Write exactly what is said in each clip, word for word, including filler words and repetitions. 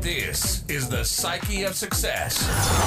This is the Psyche of Success.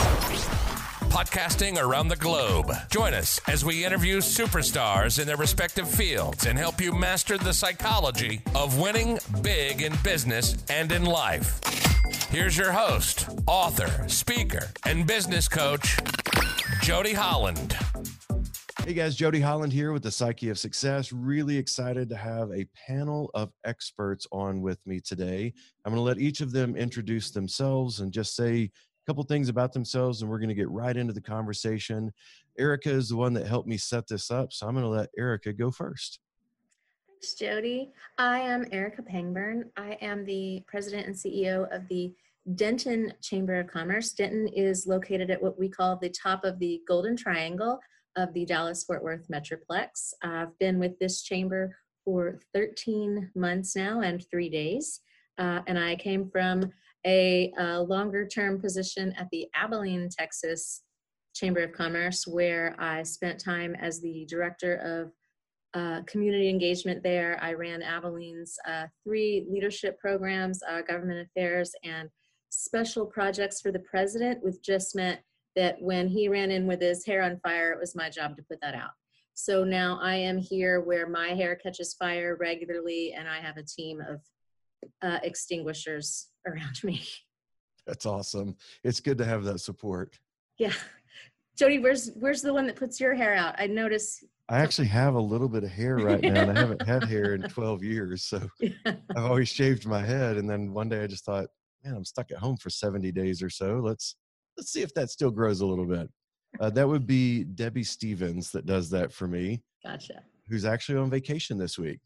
Podcasting around the globe. Join us as we interview superstars in their respective fields and help you master the psychology of winning big in business and in life. Here's your host, author, speaker, and business coach, Jody Holland. Hey guys, Jody Holland here with the Psyche of Success. Really excited to have a panel of experts on with me today. I'm going to let each of them introduce themselves and just say a couple things about themselves, and we're going to get right into the conversation. Erica is the one that helped me set this up, so I'm going to let Erica go first. Thanks, Jody. I am Erica Pangburn. I am the president and C E O of the Denton Chamber of Commerce. Denton is located at what we call the top of the Golden Triangle of the Dallas-Fort Worth Metroplex. I've been with this chamber for thirteen months now and three days. Uh, and I came from a, a longer-term position at the Abilene, Texas Chamber of Commerce, where I spent time as the director of uh, community engagement there. I ran Abilene's uh, three leadership programs, uh, government affairs, and special projects for the president, which just meant that when he ran in with his hair on fire, it was my job to put that out. So now I am here where my hair catches fire regularly, and I have a team of uh, extinguishers around me. That's awesome. It's good to have that support. Yeah. Jody, where's where's the one that puts your hair out? I notice. I actually have a little bit of hair right now, and I haven't had hair in twelve years. So yeah. I've always shaved my head. And then one day I just thought, man, I'm stuck at home for seventy days or so. Let's Let's see if that still grows a little bit. Uh, that would be Debbie Stevens that does that for me. Gotcha. Who's actually on vacation this week.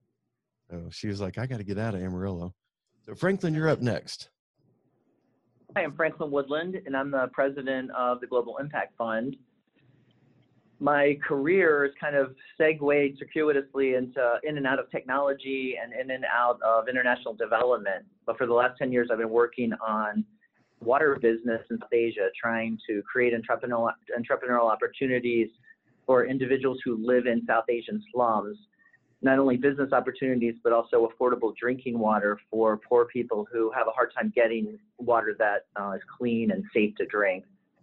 So she was like, I got to get out of Amarillo. So Franklin, you're up next. Hi, I'm Franklin Woodland, and I'm the president of the Global Impact Fund. My career is kind of segued circuitously into in and out of technology and in and out of international development. But for the last ten years, I've been working on water business in South Asia, trying to create entrepreneurial, entrepreneurial opportunities for individuals who live in South Asian slums. Not only business opportunities, but also affordable drinking water for poor people who have a hard time getting water that uh, is clean and safe to drink.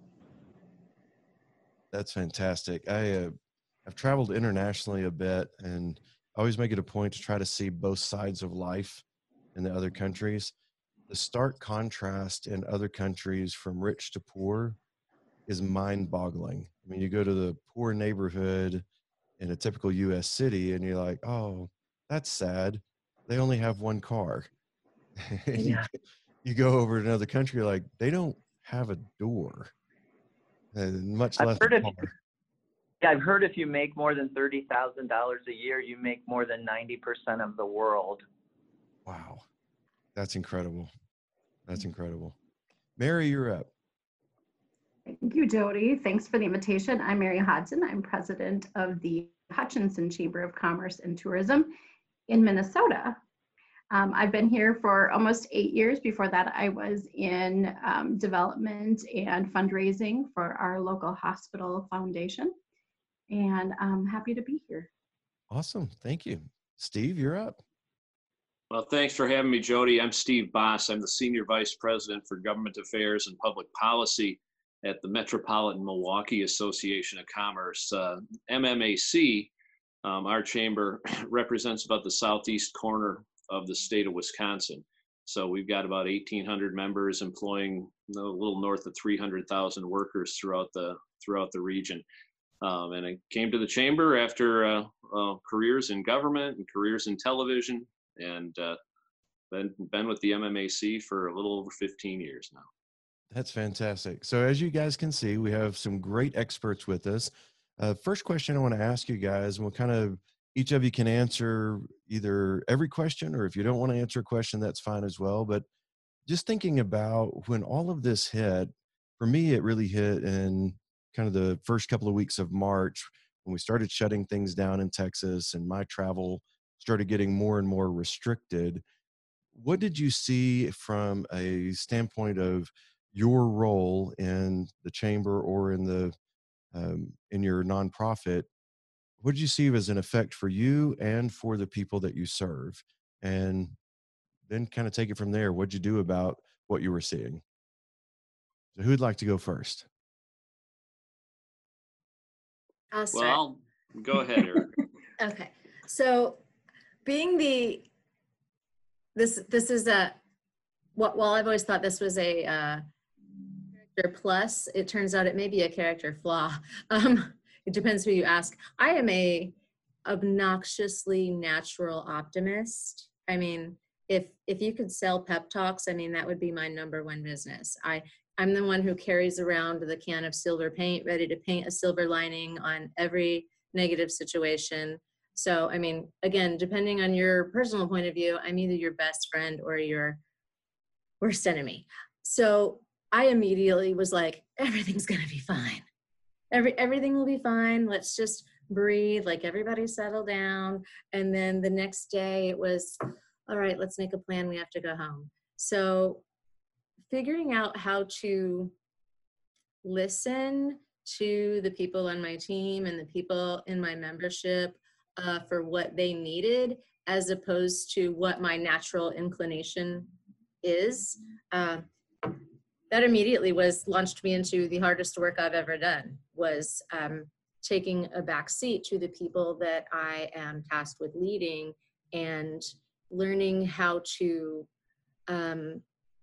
That's fantastic. I, uh, I've traveled internationally a bit, and I always make it a point to try to see both sides of life in the other countries. The stark contrast in other countries from rich to poor is mind-boggling. I mean, you go to the poor neighborhood in a typical U S city and you're like, oh, that's sad. They only have one car. Yeah. you, you go over to another country, like they don't have a door, and much less I've heard, a if, car. yeah, I've heard if you make more than thirty thousand dollars a year, you make more than ninety percent of the world. Wow. That's incredible. That's incredible. Mary, you're up. Thank you, Jody. Thanks for the invitation. I'm Mary Hodson. I'm president of the Hutchinson Chamber of Commerce and Tourism in Minnesota. Um, I've been here for almost eight years. Before that, I was in um, development and fundraising for our local hospital foundation. And I'm happy to be here. Awesome. Thank you. Steve, you're up. Well, thanks for having me, Jody. I'm Steve Boss. I'm the Senior Vice President for Government Affairs and Public Policy at the Metropolitan Milwaukee Association of Commerce. Uh, M M A C, um, our chamber, represents about the southeast corner of the state of Wisconsin. So we've got about eighteen hundred members employing a little north of three hundred thousand workers throughout the throughout the region. Um, and I came to the chamber after uh, uh, careers in government and careers in television, and uh, been, been with the M M A C for a little over fifteen years now. That's fantastic. So as you guys can see, we have some great experts with us. Uh, first question I want to ask you guys, and we'll kind of, each of you can answer either every question, or if you don't want to answer a question, that's fine as well. But just thinking about when all of this hit, for me, it really hit in kind of the first couple of weeks of March when we started shutting things down in Texas and my travel started getting more and more restricted. What did you see from a standpoint of your role in the chamber or in the um, in your nonprofit? What did you see as an effect for you and for the people that you serve? And then kind of take it from there. What'd you do about what you were seeing? So who'd like to go first? I'll start. Well, go ahead, Eric. Okay. So being the, this, this is a, what, while I've always thought this was a uh, character plus, it turns out it may be a character flaw. Um, it depends who you ask. I am a obnoxiously natural optimist. I mean, if, if you could sell pep talks, I mean, that would be my number one business. I, I'm the one who carries around the can of silver paint, ready to paint a silver lining on every negative situation. So, I mean, again, depending on your personal point of view, I'm either your best friend or your worst enemy. So I immediately was like, everything's gonna be fine. Every, everything will be fine. Let's just breathe, like everybody settle down. And then the next day it was, all right, let's make a plan. We have to go home. So figuring out how to listen to the people on my team and the people in my membership uh, for what they needed, as opposed to what my natural inclination is. Uh, that immediately was launched me into the hardest work I've ever done, was um, taking a back seat to the people that I am tasked with leading and learning how to um,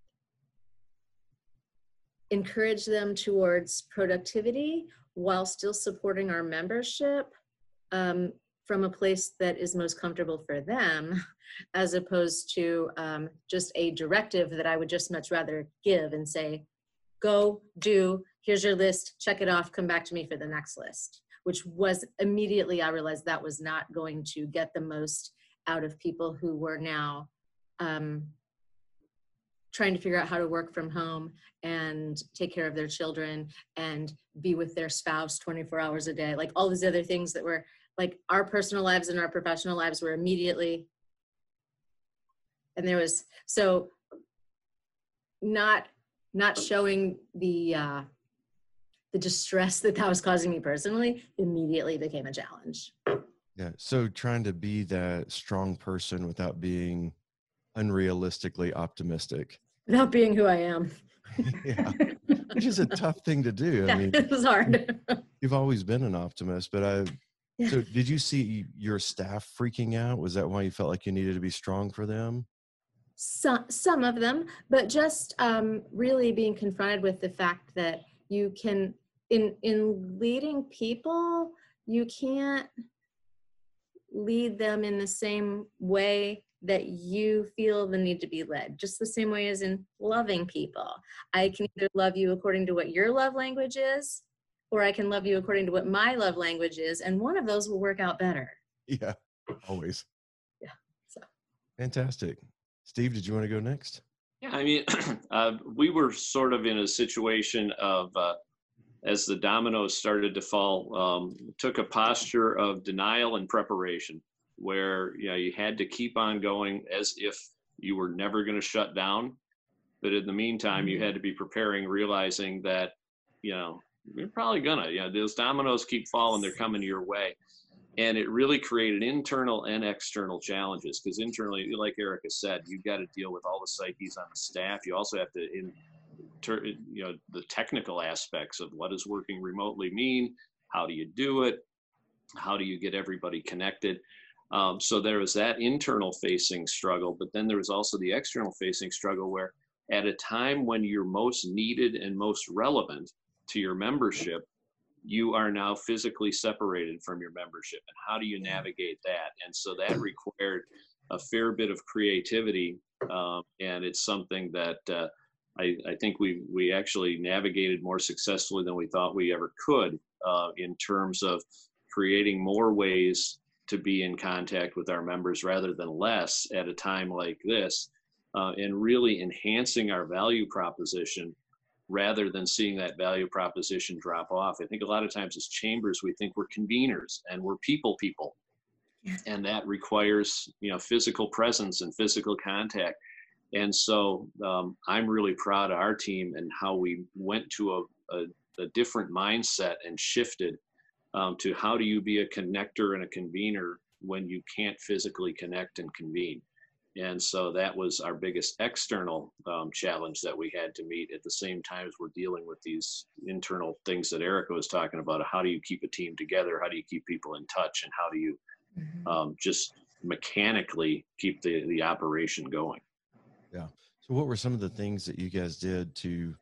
encourage them towards productivity while still supporting our membership um, from a place that is most comfortable for them, as opposed to um, just a directive that I would just much rather give and say, go, do, here's your list, check it off, come back to me for the next list, which was immediately, I realized that was not going to get the most out of people who were now um, trying to figure out how to work from home and take care of their children and be with their spouse twenty-four hours a day. Like all these other things that were like our personal lives and our professional lives were immediately, and there was, so not, not showing the, uh, the distress that that was causing me personally immediately became a challenge. Yeah. So trying to be that strong person without being unrealistically optimistic. Without being who I am. Yeah. Which is a tough thing to do. Yeah, I mean, it was hard. You've always been an optimist, but I, Yeah. so did you see your staff freaking out? Was that why you felt like you needed to be strong for them? Some, some of them, but just um, really being confronted with the fact that you can, in, in leading people, you can't lead them in the same way that you feel the need to be led, just the same way as in loving people. I can either love you according to what your love language is, or I can love you according to what my love language is, and one of those will work out better. Yeah, always. Yeah, so. Fantastic. Steve, did you want to go next? Yeah, I mean, uh, we were sort of in a situation of, uh, as the dominoes started to fall, um, took a posture of denial and preparation, where you know you had to keep on going as if you were never going to shut down. But in the meantime, you had to be preparing, realizing that, you know, you're probably gonna, you know, those dominoes keep falling, they're coming your way. And it really created internal and external challenges, because internally, like Erica said, you've got to deal with all the psyches on the staff. You also have to, in, you know, the technical aspects of what does working remotely mean? How do you do it? How do you get everybody connected? Um, so there was that internal facing struggle, but then there was also the external facing struggle where at a time when you're most needed and most relevant to your membership, you are now physically separated from your membership. And how do you navigate that? And so that required a fair bit of creativity. Um, and it's something that uh, I, I think we, we actually navigated more successfully than we thought we ever could uh, in terms of creating more ways to be in contact with our members rather than less at a time like this, uh, and really enhancing our value proposition rather than seeing that value proposition drop off. I think a lot of times as chambers, we think we're conveners and we're people people, and that requires, you know, physical presence and physical contact. And so um, I'm really proud of our team and how we went to a, a, a different mindset and shifted um, to how do you be a connector and a convener when you can't physically connect and convene. And so that was our biggest external um, challenge that we had to meet. At the same time as we're dealing with these internal things that Erica was talking about, how do you keep a team together? How do you keep people in touch? And how do you Mhm. um, just mechanically keep the, the operation going? Yeah. So what were some of the things that you guys did to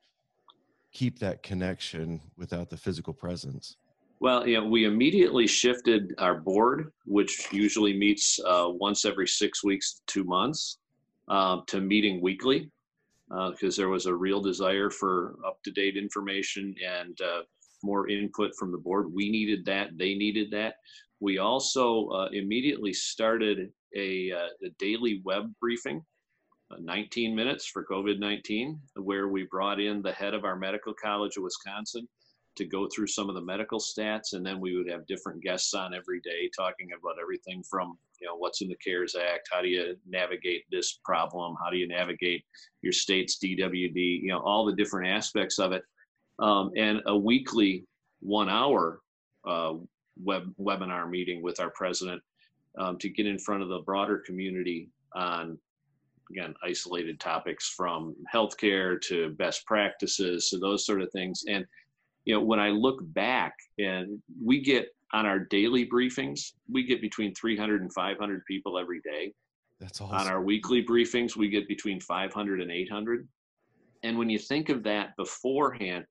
keep that connection without the physical presence? Well, you know, we immediately shifted our board, which usually meets uh, once every six weeks to two months, uh, to meeting weekly, because uh, there was a real desire for up-to-date information and uh, more input from the board. We needed that. They needed that. We also uh, immediately started a, uh, a daily web briefing, uh, nineteen minutes for COVID nineteen, where we brought in the head of our medical college of Wisconsin to go through some of the medical stats, and then we would have different guests on every day talking about everything from, you know, what's in the CARES Act, how do you navigate this problem, how do you navigate your state's D W D, you know, all the different aspects of it, um, and a weekly one-hour uh, web webinar meeting with our president um, to get in front of the broader community on, again, isolated topics from healthcare to best practices to those sort of things. And you know, when I look back, and we get on our daily briefings, we get between three hundred and five hundred people every day. That's awesome. On our weekly briefings, we get between five hundred and eight hundred. And when you think of that beforehand,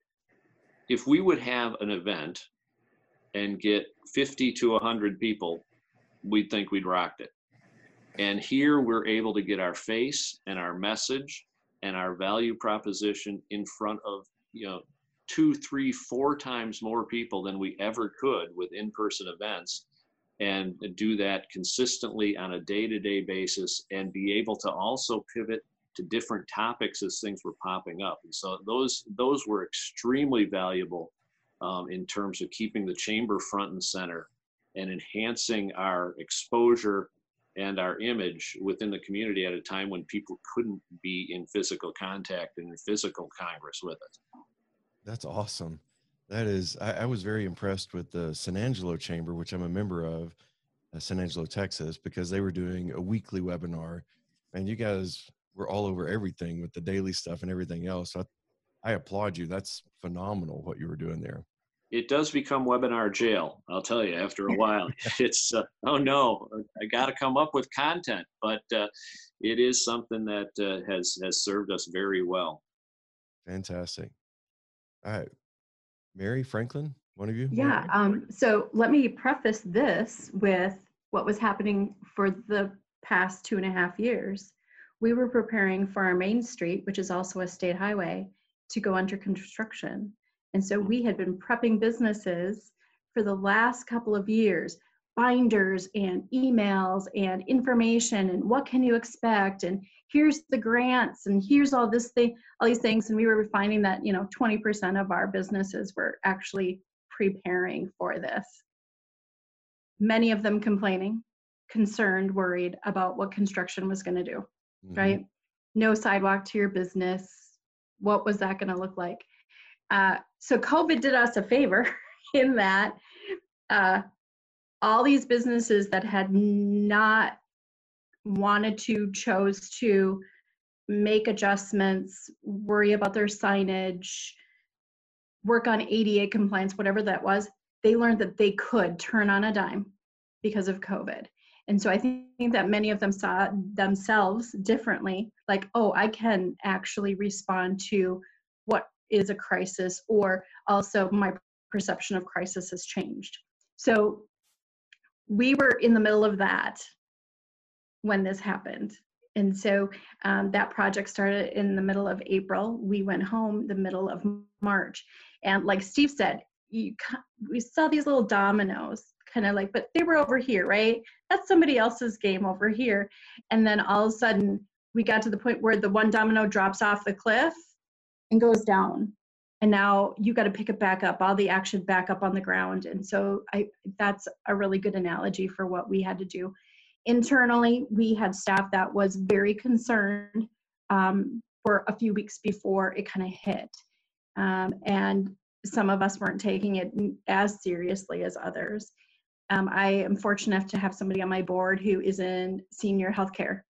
if we would have an event and get fifty to one hundred people, we'd think we'd rocked it. And here we're able to get our face and our message and our value proposition in front of, you know, two, three, four times more people than we ever could with in-person events, and do that consistently on a day-to-day basis, and be able to also pivot to different topics as things were popping up. And so those those were extremely valuable um, in terms of keeping the chamber front and center and enhancing our exposure and our image within the community at a time when people couldn't be in physical contact and in physical Congress with us. That's awesome. That is, I, I was very impressed with the San Angelo Chamber, which I'm a member of, uh, San Angelo, Texas, because they were doing a weekly webinar, and you guys were all over everything with the daily stuff and everything else. So I, I applaud you. That's phenomenal what you were doing there. It does become webinar jail, I'll tell you, after a while. It's, uh, oh no, I got to come up with content, but uh, it is something that uh, has, has served us very well. Fantastic. All right, Mary, Franklin, one of you? Yeah, um, so let me preface this with what was happening for the past two and a half years. We were preparing for our main street, which is also a state highway, to go under construction. And so we had been prepping businesses for the last couple of years, binders and emails and information and what can you expect, and here's the grants, and here's all this thing, all these things. And we were finding that, you know, twenty percent of our businesses were actually preparing for this. Many of them complaining, concerned, worried about what construction was going to do, mm-hmm. right? No sidewalk to your business. What was that going to look like? Uh, so COVID did us a favor in that uh, all these businesses that had not wanted to, chose to make adjustments, worry about their signage, work on A D A compliance, whatever that was, they learned that they could turn on a dime because of COVID. And so I think that many of them saw themselves differently, like, oh, I can actually respond to what is a crisis, or also my perception of crisis has changed. So we were in the middle of that when this happened. And so um, that project started in the middle of April. We went home the middle of March. And like Steve said, you, we saw these little dominoes, kind of like, but they were over here, right? That's somebody else's game over here. And then all of a sudden, we got to the point where the one domino drops off the cliff and goes down. And now you got to pick it back up, all the action back up on the ground. And so I, that's a really good analogy for what we had to do. Internally, we had staff that was very concerned um, for a few weeks before it kind of hit. Um, and some of us weren't taking it as seriously as others. Um, I am fortunate enough to have somebody on my board who is in senior healthcare.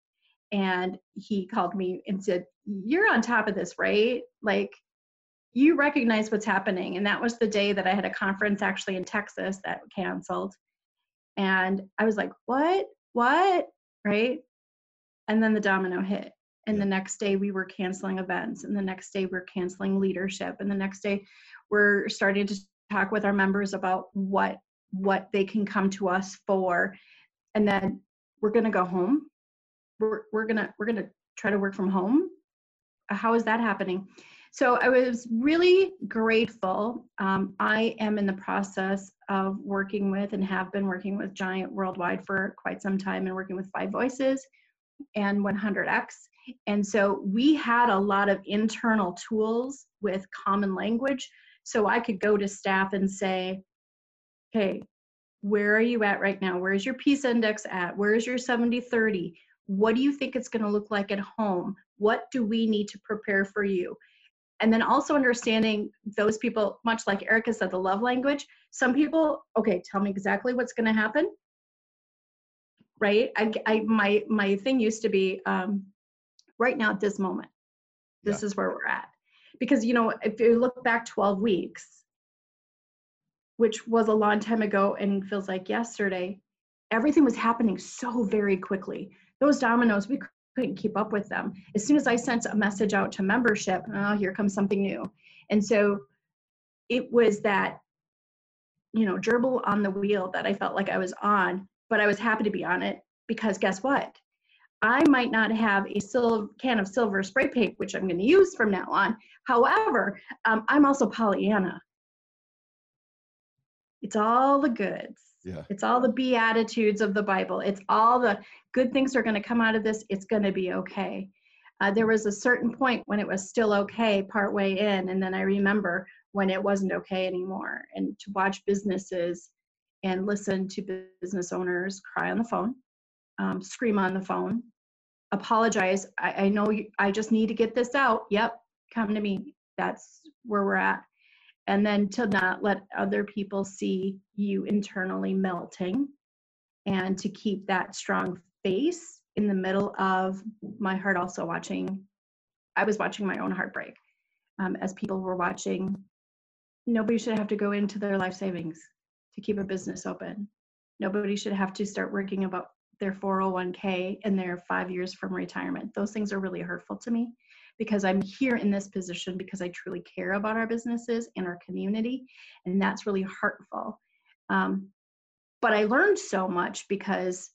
And he called me and said, "You're on top of this, right? Like, you recognize what's happening." And that was the day that I had a conference actually in Texas that canceled. And I was like, what, what, right? And then the domino hit. And Yeah. the next day we were canceling events. And the next day we're canceling leadership. And the next day we're starting to talk with our members about what, what they can come to us for. And then we're going to go home. We're, we're going to, we're going to try to work from home. How is that happening? So I was really grateful. Um, I am in the process of working with and have been working with Giant Worldwide for quite some time, and working with Five Voices and one hundred X. And so we had a lot of internal tools with common language. So I could go to staff and say, hey, where are you at right now? Where's your peace index at? Where's your seventy thirty? What do you think it's going to look like at home? What do we need to prepare for you? And then also understanding those people, much like Erica said, the love language. Some people, okay, tell me exactly what's going to happen, right? I, I, my, my thing used to be, um, right now at this moment, this Yeah. is where we're at. Because, you know, if you look back twelve weeks, which was a long time ago and feels like yesterday, everything was happening so very quickly. Those dominoes, we couldn't keep up with them. As soon as I sent a message out to membership, oh, here comes something new. And so it was that, you know, gerbil on the wheel that I felt like I was on, but I was happy to be on it, because guess what? I might not have a sil- can of silver spray paint, which I'm going to use from now on. However, um, I'm also Pollyanna. It's all the goods. Yeah. It's all the Beatitudes of the Bible. It's all the good things are going to come out of this. It's going to be okay. Uh, there was a certain point when it was still okay partway in, and then I remember when it wasn't okay anymore. And to watch businesses and listen to business owners cry on the phone, um, scream on the phone, apologize. I, I know you, I just need to get this out. Yep, come to me. That's where we're at. And then to not let other people see you internally melting, and to keep that strong face in the middle of my heart also watching. I was watching my own heartbreak um, as people were watching. Nobody should have to go into their life savings to keep a business open. Nobody should have to start working about their four oh one k and their five years from retirement. Those things are really hurtful to me, because I'm here in this position because I truly care about our businesses and our community, and that's really hurtful. Um, but I learned so much, because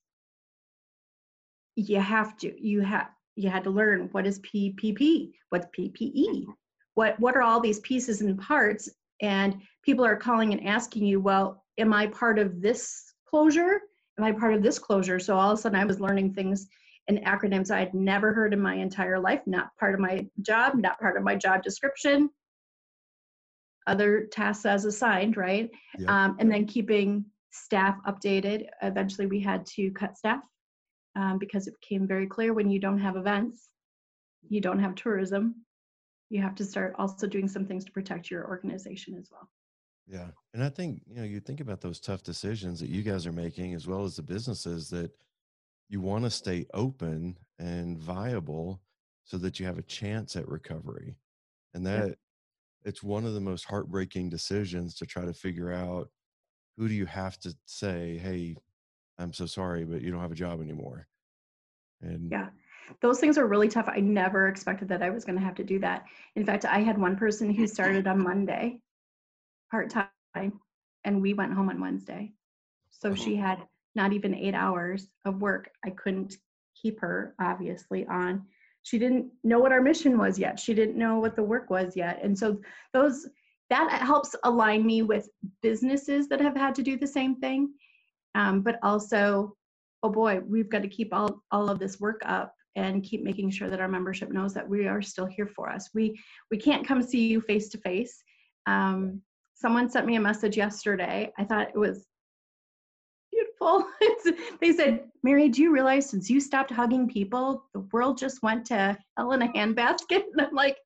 you have to, you have, you had to learn, what is P P P, what's P P E, what what are all these pieces and parts, and people are calling and asking you, well, am I part of this closure? Am I part of this closure? So all of a sudden I was learning things and acronyms I'd never heard in my entire life, not part of my job, not part of my job description, other tasks as assigned, right? Yep. Um, and then keeping staff updated. Eventually we had to cut staff um, because it became very clear, when you don't have events, you don't have tourism, you have to start also doing some things to protect your organization as well. Yeah. And I think, you know, you think about those tough decisions that you guys are making, as well as the businesses, that you want to stay open and viable so that you have a chance at recovery. And that Yep. it's one of the most heartbreaking decisions, to try to figure out, who do you have to say, hey, I'm so sorry, but you don't have a job anymore. And Yeah, those things are really tough. I never expected that I was going to have to do that. In fact, I had one person who started on Monday, part-time, and we went home on Wednesday. So she had not even eight hours of work. I couldn't keep her, obviously, on. She didn't know what our mission was yet. She didn't know what the work was yet. And so those, that helps align me with businesses that have had to do the same thing. Um, but also, oh boy, we've got to keep all, all of this work up and keep making sure that our membership knows that we are still here for us. We, we can't come see you face to face. Um, someone sent me a message yesterday. I thought it was beautiful. They said, Mary, do you realize since you stopped hugging people, the world just went to hell in a handbasket? And I'm like,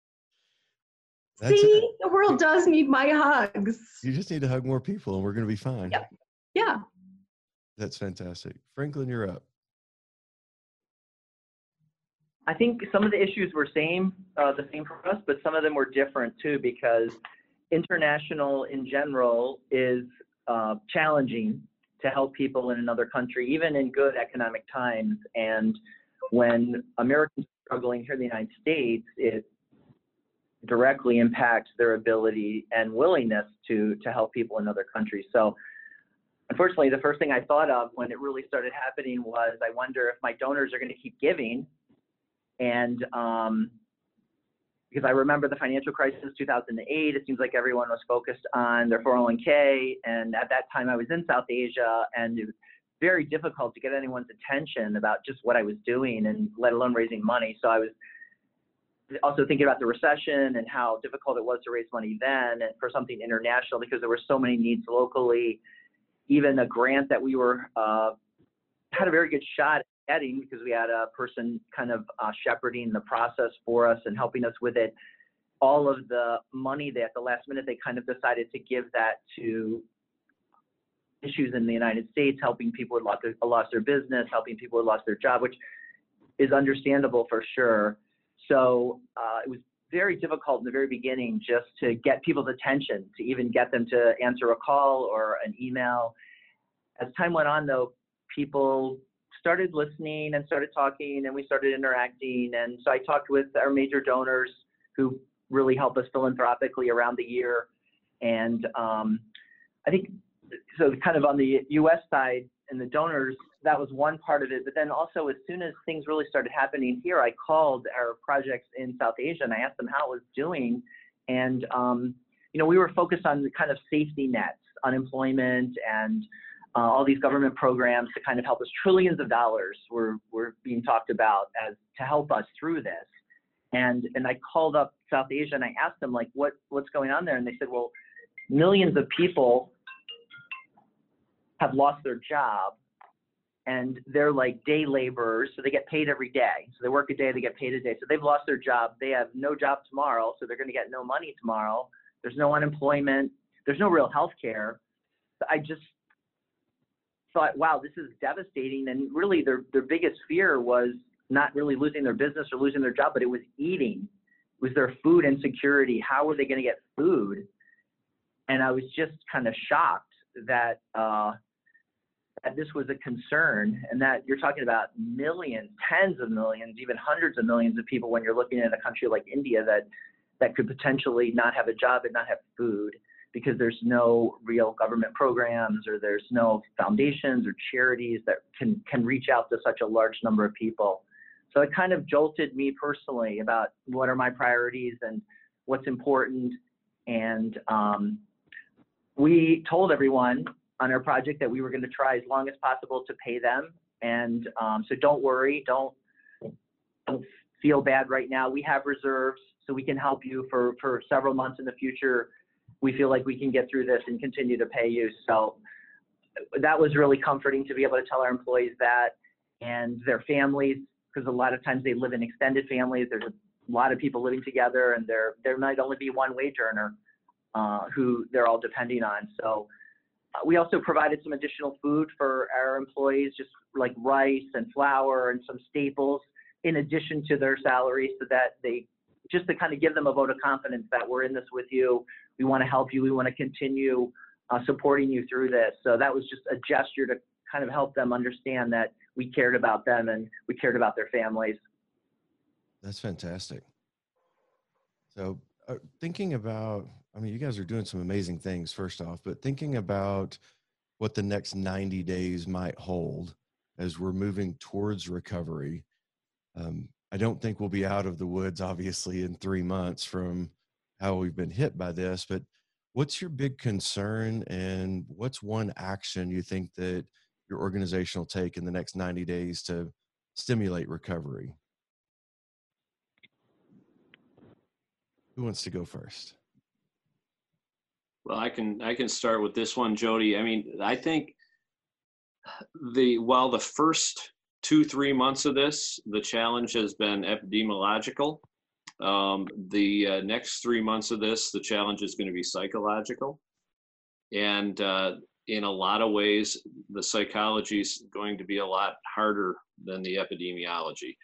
That's see, it. the world does need my hugs. You just need to hug more people and we're going to be fine. Yep. Yeah. That's fantastic. Franklin, you're up. I think some of the issues were same, uh, the same for us, but some of them were different too, because international in general is uh, challenging to help people in another country, even in good economic times. And when Americans are struggling here in the United States, it directly impacts their ability and willingness to, to help people in other countries. So unfortunately, the first thing I thought of when it really started happening was, I wonder if my donors are going to keep giving. And um, because I remember the financial crisis, two thousand eight, it seems like everyone was focused on their four oh one K. And at that time I was in South Asia, and it was very difficult to get anyone's attention about just what I was doing, and let alone raising money. So I was also thinking about the recession and how difficult it was to raise money then, and for something international, because there were so many needs locally. Even a grant that we were uh, had a very good shot at getting, because we had a person kind of uh, shepherding the process for us and helping us with it. All of the money that at the last minute they kind of decided to give that to issues in the United States, helping people who lost their, lost their business, helping people who lost their job, which is understandable for sure. So uh, it was very difficult in the very beginning just to get people's attention, to even get them to answer a call or an email. As time went on, though, people started listening and started talking, and we started interacting. And so I talked with our major donors who really help us philanthropically around the year. And um, I think, so kind of on the U S side and the donors, that was one part of it. But then also, as soon as things really started happening here, I called our projects in South Asia and I asked them how it was doing. And, um, you know, we were focused on the kind of safety nets, unemployment, and uh, all these government programs to kind of help us. Trillions of dollars were, were being talked about as to help us through this. And, and I called up South Asia and I asked them, like, what, what's going on there? And they said, well, millions of people have lost their job, and they're like day laborers, so they get paid every day. So they work a day, they get paid a day. So they've lost their job. They have no job tomorrow, so they're going to get no money tomorrow. There's no unemployment. There's no real health care. I just thought, wow, this is devastating. And really their, their biggest fear was not really losing their business or losing their job, but it was eating. It was their food insecurity. How were they going to get food? And I was just kind of shocked that, uh, that this was a concern, and that you're talking about millions, tens of millions, even hundreds of millions of people when you're looking at a country like India that, that could potentially not have a job and not have food, because there's no real government programs, or there's no foundations or charities that can, can reach out to such a large number of people. So it kind of jolted me personally about what are my priorities and what's important. And um, we told everyone on our project that we were going to try as long as possible to pay them. And um, so don't worry, don't, don't feel bad right now. We have reserves, so we can help you for, for several months in the future. We feel like we can get through this and continue to pay you. So that was really comforting to be able to tell our employees that, and their families, because a lot of times they live in extended families. There's a lot of people living together, and there, there might only be one wage earner uh, who they're all depending on. So Uh, we also provided some additional food for our employees, just like rice and flour and some staples in addition to their salaries, so that they, just to kind of give them a vote of confidence that we're in this with you. We want to help you. We want to continue uh, supporting you through this. So that was just a gesture to kind of help them understand that we cared about them and we cared about their families. That's fantastic. So uh, thinking about, I mean, you guys are doing some amazing things, first off, but thinking about what the next ninety days might hold as we're moving towards recovery. Um, I don't think we'll be out of the woods, obviously, in three months from how we've been hit by this, but what's your big concern, and what's one action you think that your organization will take in the next ninety days to stimulate recovery? Who wants to go first? Well, I can I can start with this one, Jody. I mean, I think the while the first two three months of this, the challenge has been epidemiological. Um, the uh, next three months of this, the challenge is going to be psychological, and uh, in a lot of ways, the psychology is going to be a lot harder than the epidemiology.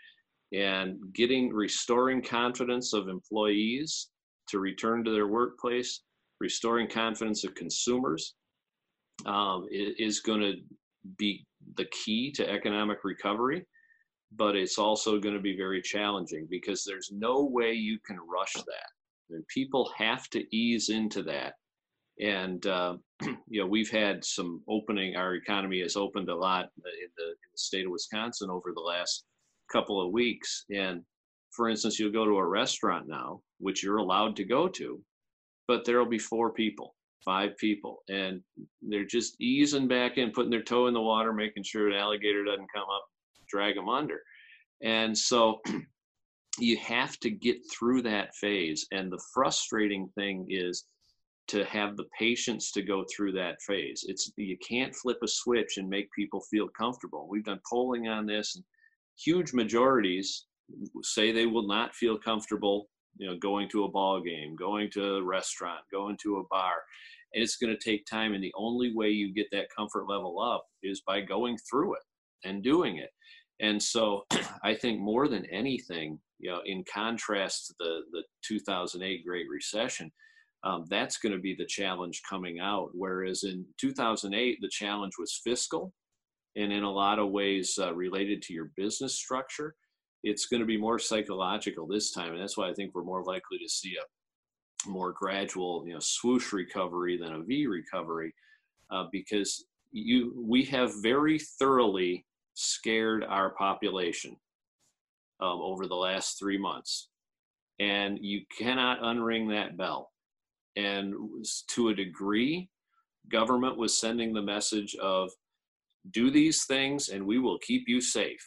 and getting, restoring confidence of employees to return to their workplace, restoring confidence of consumers um, is going to be the key to economic recovery. But it's also going to be very challenging because there's no way you can rush that. And people have to ease into that. And, uh, you know, we've had some opening, our economy has opened a lot in the, in the state of Wisconsin over the last couple of weeks. And for instance, you'll go to a restaurant now, which you're allowed to go to, but there'll be four people, five people, and they're just easing back in, putting their toe in the water, making sure an alligator doesn't come up, drag them under. And so you have to get through that phase. And the frustrating thing is to have the patience to go through that phase. It's, you can't flip a switch and make people feel comfortable. We've done polling on this, and huge majorities say they will not feel comfortable, you know, going to a ball game, going to a restaurant, going to a bar. And it's going to take time. And the only way you get that comfort level up is by going through it and doing it. And so I think more than anything, you know, in contrast to the, the two thousand eight Great Recession, um, that's going to be the challenge coming out. Whereas in two thousand eight, the challenge was fiscal and in a lot of ways uh, related to your business structure. It's going to be more psychological this time. And that's why I think we're more likely to see a more gradual, you know, swoosh recovery than a V recovery, uh, because you, we have very thoroughly scared our population um, over the last three months. And you cannot unring that bell. And to a degree, government was sending the message of do these things and we will keep you safe.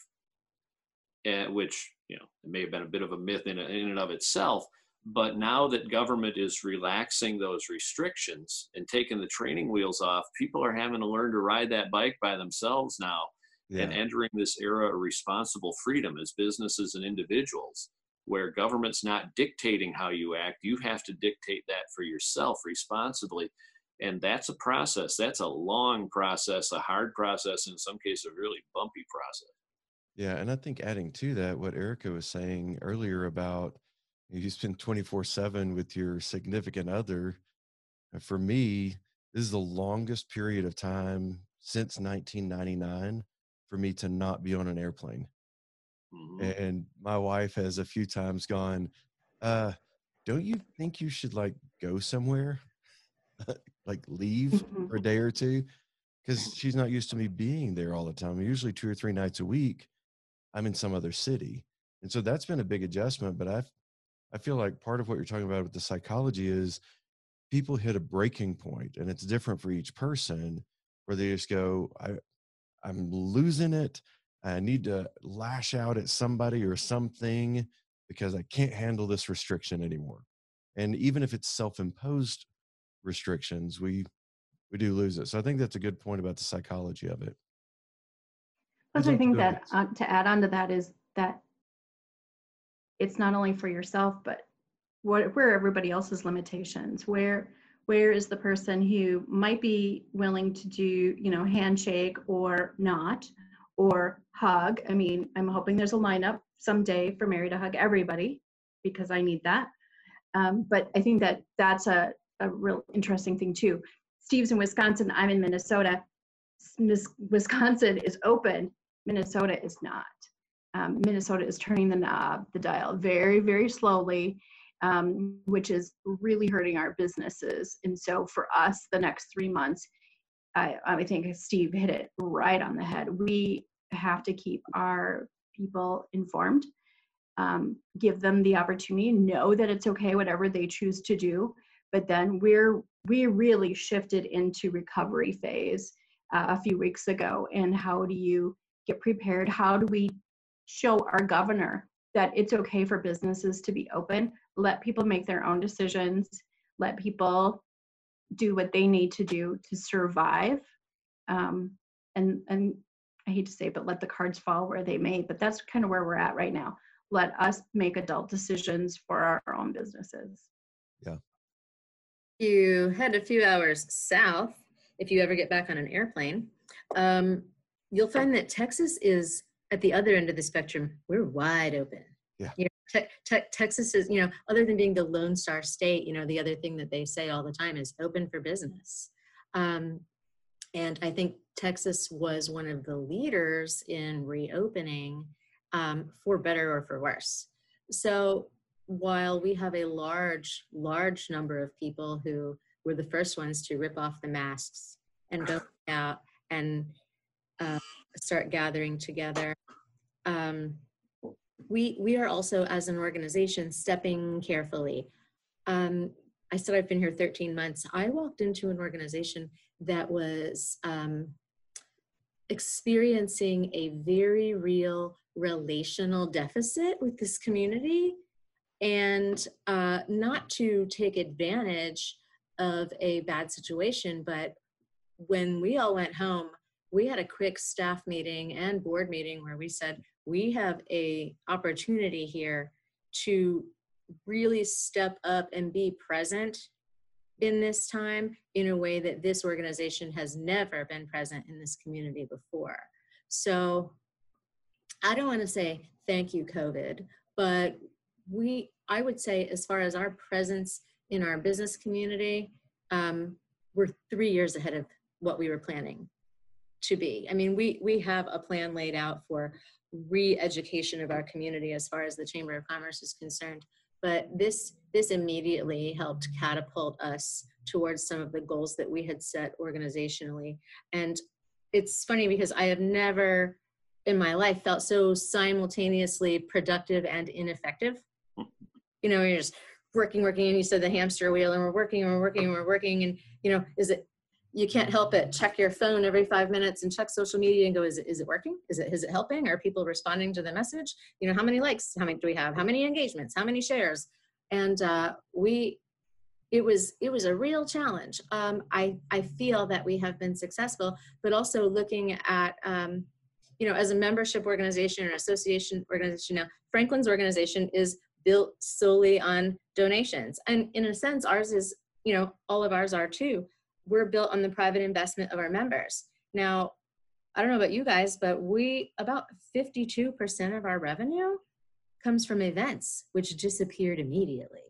And which, you know, it may have been a bit of a myth in, in and of itself, but now that government is relaxing those restrictions and taking the training wheels off, people are having to learn to ride that bike by themselves now. Yeah. And entering this era of responsible freedom as businesses and individuals, where government's not dictating how you act. You have to dictate that for yourself responsibly. And that's a process. That's a long process, a hard process, in some cases, a really bumpy process. Yeah, and I think adding to that, what Erica was saying earlier about you spend twenty-four seven with your significant other, for me, this is the longest period of time since nineteen ninety-nine for me to not be on an airplane. Mm-hmm. And my wife has a few times gone, uh, don't you think you should like go somewhere, like leave mm-hmm. for a day or two? Because she's not used to me being there all the time. Usually two or three nights a week, I'm in some other city. And so that's been a big adjustment. But I I feel like part of what you're talking about with the psychology is people hit a breaking point, and it's different for each person, where they just go, I, I'm losing it. I need to lash out at somebody or something because I can't handle this restriction anymore. And even if it's self-imposed restrictions, we we do lose it. So I think that's a good point about the psychology of it. Plus, I think that uh, to add on to that is that it's not only for yourself, but what, where are everybody else's limitations? Where where is the person who might be willing to do, you know, handshake or not, or hug? I mean, I'm hoping there's a lineup someday for Mary to hug everybody because I need that. Um, but I think that that's a, a real interesting thing too. Steve's in Wisconsin, I'm in Minnesota. Wisconsin is open, Minnesota is not. Um, Minnesota is turning the knob, the dial very, very slowly, um, which is really hurting our businesses. And so for us, the next three months, I, I think Steve hit it right on the head. We have to keep our people informed, um, give them the opportunity, know that it's okay, whatever they choose to do. But then we're we really shifted into recovery phase uh, a few weeks ago. And how do you get prepared? How do we show our governor that it's okay for businesses to be open? Let people make their own decisions. Let people do what they need to do to survive. Um, and and I hate to say, but let the cards fall where they may. But that's kind of where we're at right now. Let us make adult decisions for our own businesses. Yeah. You head a few hours south, if you ever get back on an airplane, um, you'll find that Texas is at the other end of the spectrum, we're wide open. Yeah. You know, te- te- Texas is, you know, other than being the Lone Star state, you know, the other thing that they say all the time is open for business. Um, and I think Texas was one of the leaders in reopening, um, for better or for worse. So while we have a large, large number of people who were the first ones to rip off the masks and go out and uh, start gathering together, um, we we are also, as an organization, stepping carefully. Um, I said I've been here thirteen months. I walked into an organization that was um, experiencing a very real relational deficit with this community, and uh, not to take advantage of a bad situation, but when we all went home, we had a quick staff meeting and board meeting where we said, we have a opportunity here to really step up and be present in this time in a way that this organization has never been present in this community before. So I don't want to say thank you, COVID, but we, I would say, as far as our presence in our business community, um, we're three years ahead of what we were planning to be. I mean, we we have a plan laid out for re-education of our community as far as the Chamber of Commerce is concerned, but this this immediately helped catapult us towards some of the goals that we had set organizationally. And it's funny because I have never in my life felt so simultaneously productive and ineffective. You know, you're just working, working, and you said the hamster wheel, and we're working, and we're working, and we're working, and you know, is it, you can't help it, check your phone every five minutes and check social media and go, is it, is it working? Is it, is it helping? Are people responding to the message? You know, how many likes, how many do we have? How many engagements? How many shares? And uh, we, it was, it was a real challenge. Um, I, I feel that we have been successful, but also looking at, um, you know, as a membership organization or association organization now, Franklin's organization is built solely on donations. And in a sense, ours is, you know, all of ours are too. We're built on the private investment of our members. Now, I don't know about you guys, but we, about fifty-two percent of our revenue comes from events, which disappeared immediately.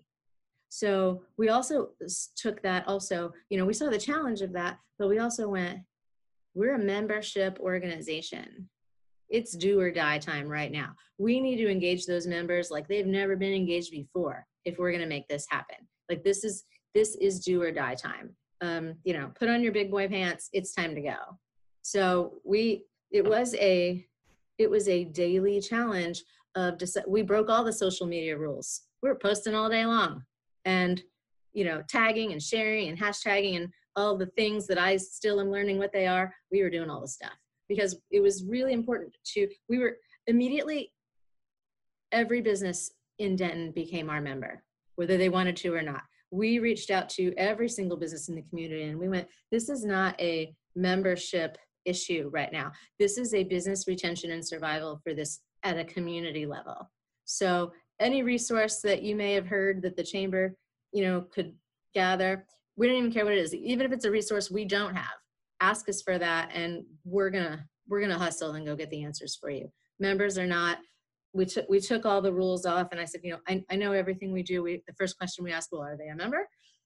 So we also took that also, you know, we saw the challenge of that, but we also went, we're a membership organization. It's do or die time right now. We need to engage those members like they've never been engaged before if we're going to make this happen. Like this is, this is do or die time. Um, you know, put on your big boy pants, it's time to go. So we, it was a, it was a daily challenge of, we broke all the social media rules. We were posting all day long and, you know, tagging and sharing and hashtagging and all the things that I still am learning what they are. We were doing all the stuff because it was really important to, we were immediately, every business in Denton became our member, whether they wanted to or not. We reached out to every single business in the community and we went, this is not a membership issue right now. This is a business retention and survival for this at a community level. So any resource that you may have heard that the chamber, you know, could gather, we don't even care what it is. Even if it's a resource we don't have, ask us for that and we're gonna, we're gonna hustle and go get the answers for you. Members are not, we took, we took all the rules off and I said, you know, I, I know everything we do. We, the first question we asked, well, are they a member?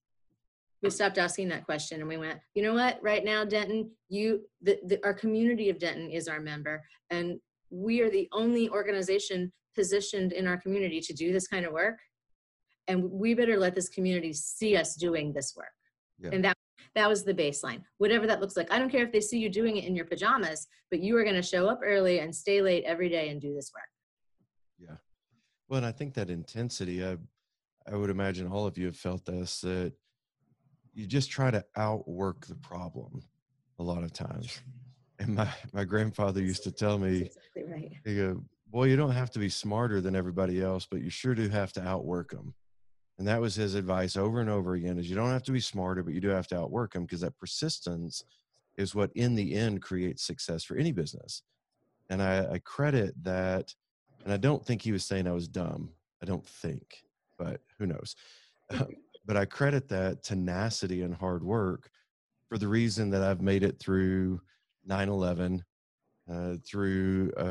We stopped asking that question and we went, you know what, right now, Denton, you, the, the, our community of Denton is our member and we are the only organization positioned in our community to do this kind of work. And we better let this community see us doing this work. Yeah. And that, that was the baseline, whatever that looks like. I don't care if they see you doing it in your pajamas, but you are going to show up early and stay late every day and do this work. Yeah. Well, and I think that intensity, I, I would imagine all of you have felt this, that you just try to outwork the problem a lot of times. And my, my grandfather used to tell me, exactly right. He go, boy, you don't have to be smarter than everybody else, but you sure do have to outwork them. And that was his advice over and over again, is you don't have to be smarter, but you do have to outwork them, because that persistence is what in the end creates success for any business. And I, I credit that, and I don't think he was saying I was dumb. I don't think, but who knows? But I credit that tenacity and hard work for the reason that I've made it through nine eleven, uh, through a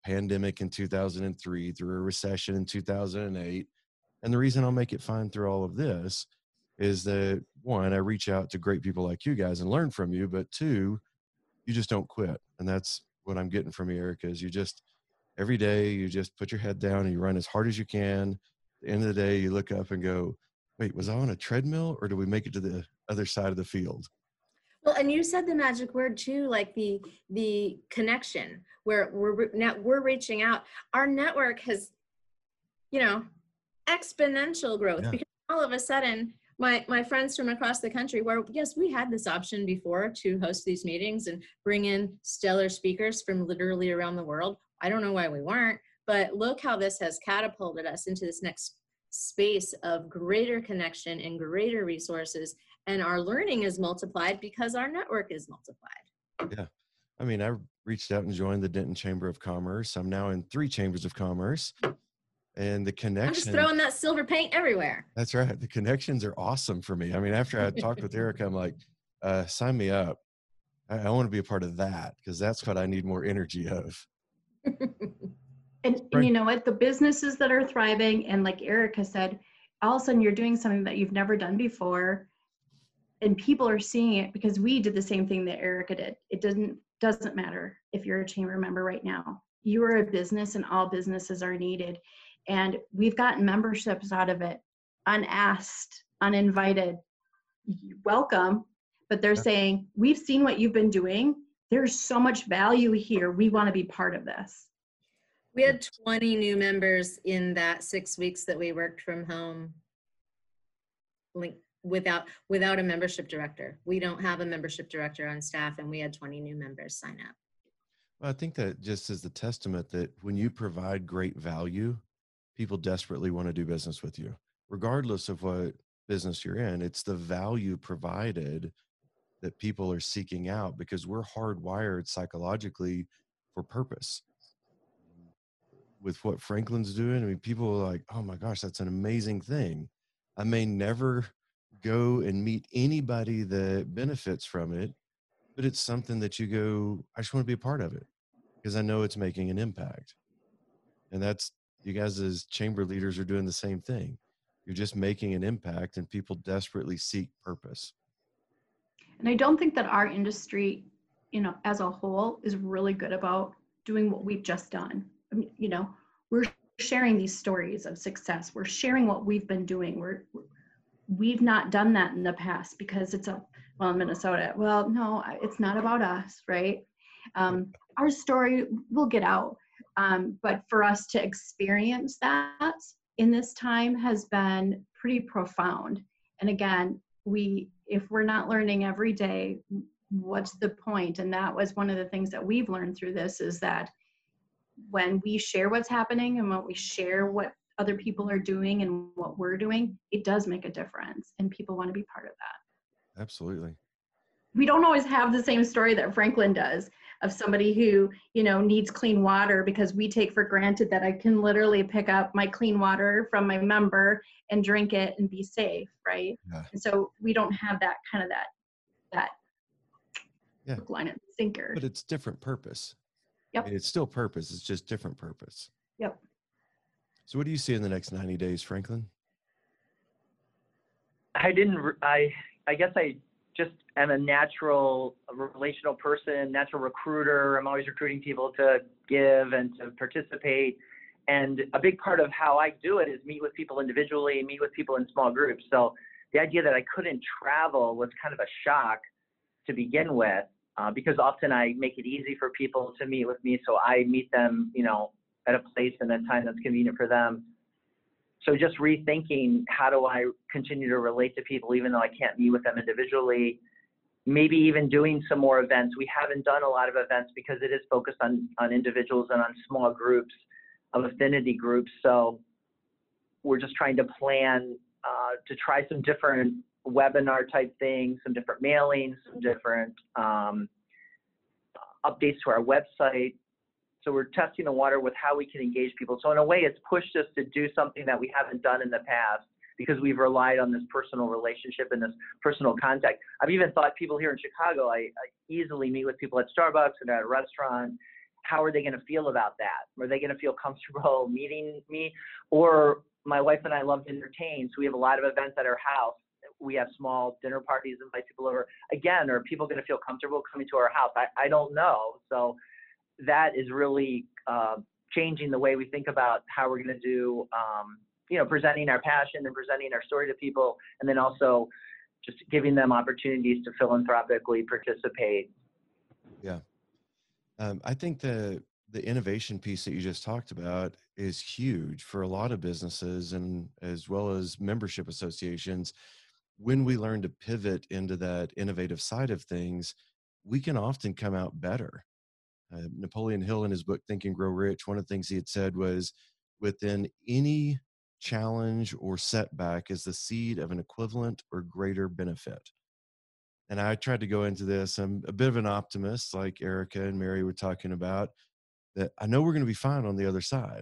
pandemic in two thousand three, through a recession in two thousand eight. And the reason I'll make it fine through all of this is that, one, I reach out to great people like you guys and learn from you, but two, you just don't quit. And that's what I'm getting from you, Erica, is you just, every day, you just put your head down and you run as hard as you can. At the end of the day, you look up and go, wait, was I on a treadmill or did we make it to the other side of the field? Well, and you said the magic word too, like the the connection, where we're now we're reaching out. Our network has, you know, exponential growth, Yeah. because all of a sudden, my my friends from across the country, where yes, we had this option before to host these meetings and bring in stellar speakers from literally around the world. I don't know why we weren't, but look how this has catapulted us into this next space of greater connection and greater resources. And our learning is multiplied because our network is multiplied. Yeah. I mean, I reached out and joined the Denton Chamber of Commerce. I'm now in three chambers of commerce. And the connection. I'm just throwing that silver paint everywhere. That's right. The connections are awesome for me. I mean, after I talked with Erica, I'm like, uh, sign me up. I, I want to be a part of that, because that's what I need more energy of. And, and you know what? The businesses that are thriving, and like Erica said, all of a sudden you're doing something that you've never done before, and people are seeing it, because we did the same thing that Erica did. It doesn't doesn't matter if you're a chamber member right now. You are a business, and all businesses are needed. And we've gotten memberships out of it, unasked, uninvited. Welcome. But they're Yeah. saying, we've seen what you've been doing. There's so much value here. We want to be part of this. We had twenty new members in that six weeks that we worked from home, like without without a membership director. We don't have a membership director on staff, and we had twenty new members sign up. Well, I think that just is the testament that when you provide great value, people desperately want to do business with you, regardless of what business you're in. It's the value provided that people are seeking out, because we're hardwired psychologically for purpose. With what Franklin's doing, I mean, people are like, oh my gosh, that's an amazing thing. I may never go and meet anybody that benefits from it, but it's something that you go, I just want to be a part of it, because I know it's making an impact. And that's, you guys as chamber leaders are doing the same thing. You're just making an impact, and people desperately seek purpose. And I don't think that our industry, you know, as a whole is really good about doing what we've just done. I mean, you know, we're sharing these stories of success. We're sharing what we've been doing. We're, we've not done that in the past, because it's a, well, in Minnesota, well, no, it's not about us, right? Um, our story will get out. Um, but for us to experience that in this time has been pretty profound. And again, we, if we're not learning every day, what's the point? And that was one of the things that we've learned through this, is that when we share what's happening and when we share what other people are doing and what we're doing, it does make a difference, and people want to be part of that. Absolutely. We don't always have the same story that Franklin does, of somebody who, you know, needs clean water, because we take for granted that I can literally pick up my clean water from my member and drink it and be safe, right? Yeah. And so we don't have that kind of that, that Yeah. hook, line, and sinker. But it's different purpose. Yep. I mean, it's still purpose. It's just different purpose. Yep. So what do you see in the next ninety days, Franklin? I didn't, I, I guess I just am a natural relational person, natural recruiter. I'm always recruiting people to give and to participate. And a big part of how I do it is meet with people individually, meet with people in small groups. So the idea that I couldn't travel was kind of a shock to begin with, uh, because often I make it easy for people to meet with me. So I meet them, you know, at a place and a time that's convenient for them. So just rethinking, how do I continue to relate to people even though I can't meet with them individually? Maybe even doing some more events. We haven't done a lot of events because it is focused on, on individuals and on small groups of affinity groups. So we're just trying to plan uh, to try some different webinar type things, some different mailings, some different um, updates to our website. So we're testing the water with how we can engage people. So in a way, it's pushed us to do something that we haven't done in the past because we've relied on this personal relationship and this personal contact. I've even thought people here in Chicago, I, I easily meet with people at Starbucks and at a restaurant, how are they going to feel about that? Are they going to feel comfortable meeting me? Or my wife and I love to entertain, so we have a lot of events at our house. We have small dinner parties, invite people over. Again, are people going to feel comfortable coming to our house? I, I don't know. So that is really uh, changing the way we think about how we're going to do, um, you know, presenting our passion and presenting our story to people, and then also just giving them opportunities to philanthropically participate. Yeah. Um, I think the the innovation piece that you just talked about is huge for a lot of businesses and as well as membership associations. When we learn to pivot into that innovative side of things, we can often come out better. Uh, Napoleon Hill, in his book Think and Grow Rich, one of the things he had said was, within any challenge or setback is the seed of an equivalent or greater benefit. And I tried to go into this. I'm a bit of an optimist, like Erica and Mary were talking about, that I know we're going to be fine on the other side.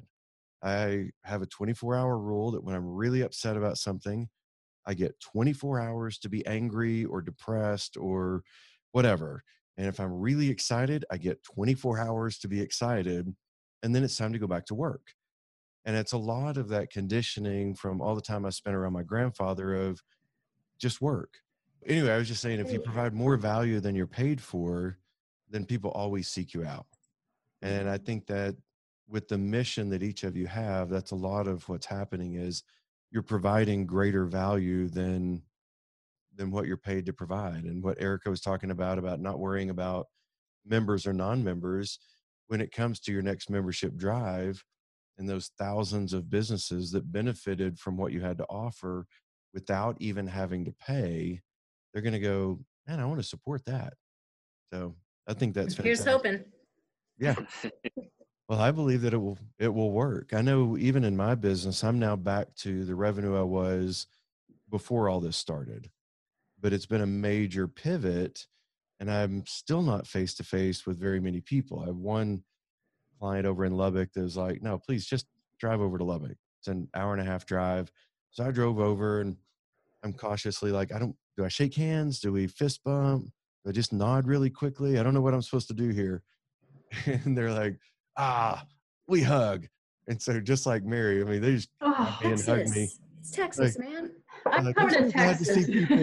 I have a twenty-four hour rule that when I'm really upset about something, I get twenty-four hours to be angry or depressed or whatever. And if I'm really excited, I get twenty-four hours to be excited. And then it's time to go back to work. And it's a lot of that conditioning from all the time I spent around my grandfather of just work. Anyway, I was just saying, if you provide more value than you're paid for, then people always seek you out. And I think that with the mission that each of you have, that's a lot of what's happening is you're providing greater value than than what you're paid to provide. And what Erica was talking about, about not worrying about members or non-members, when it comes to your next membership drive and those thousands of businesses that benefited from what you had to offer without even having to pay, they're going to go, man, I want to support that. So I think that's Here's fantastic. hoping. Yeah. Well, I believe that it will, it will work. I know even in my business, I'm now back to the revenue I was before all this started, but it's been a major pivot and I'm still not face to face with very many people. I have one client over in Lubbock that was like, no, please just drive over to Lubbock. It's an hour and a half drive. So I drove over and I'm cautiously like, I don't, do I shake hands? Do we fist bump? Do I just nod really quickly? I don't know what I'm supposed to do here. And they're like, ah, we hug. And so just like Mary, I mean, they just Oh, grab me and hug me. Texas. It's Texas, Like, man. I'm like, coming I'm to so glad to Texas. see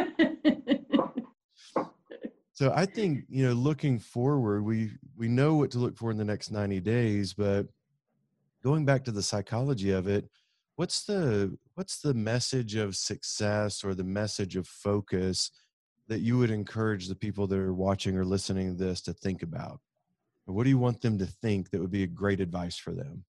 people. So I think, you know, looking forward, we we know what to look for in the next ninety days, but going back to the psychology of it, what's the what's the message of success or the message of focus that you would encourage the people that are watching or listening to this to think about? What do you want them to think that would be a great advice for them?